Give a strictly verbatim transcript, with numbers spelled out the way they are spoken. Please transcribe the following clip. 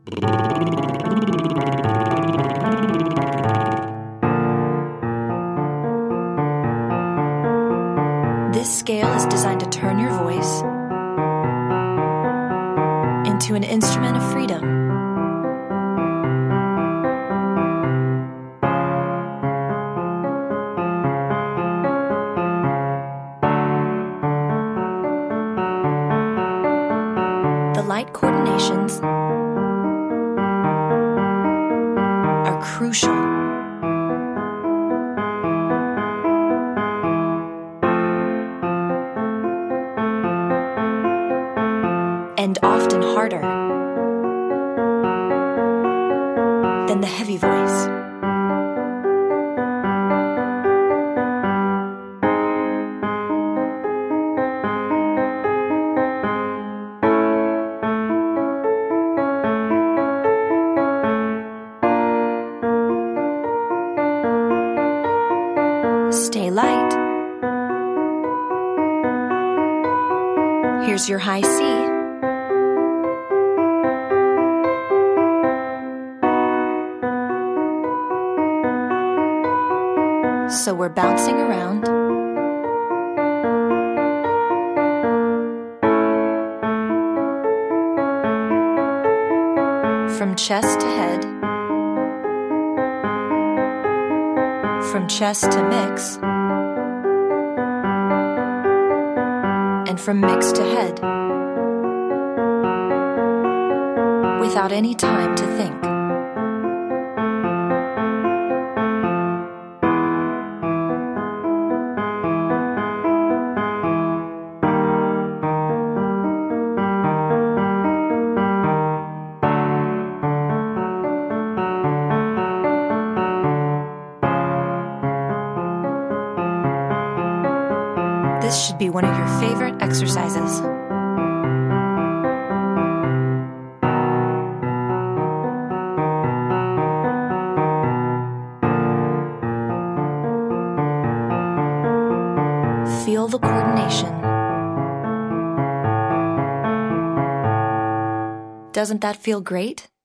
This scale is designed to turn your voice into an instrument of freedom. The light coordinations are crucial. And often harder than the heavy voice. Stay light. Here's your high C. So we're bouncing around. From chest to head. From chest to mix. And from mix to head. Without any time to think. This should be one of your favorite exercises. Feel the coordination. Doesn't that feel great?